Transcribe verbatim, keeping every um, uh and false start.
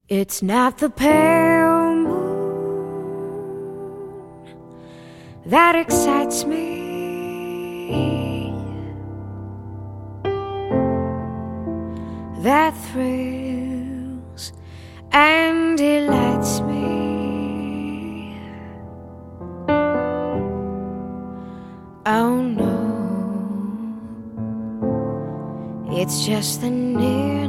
It's not the pale moon that excites me, that thrills and delights me. Oh no, it's just the near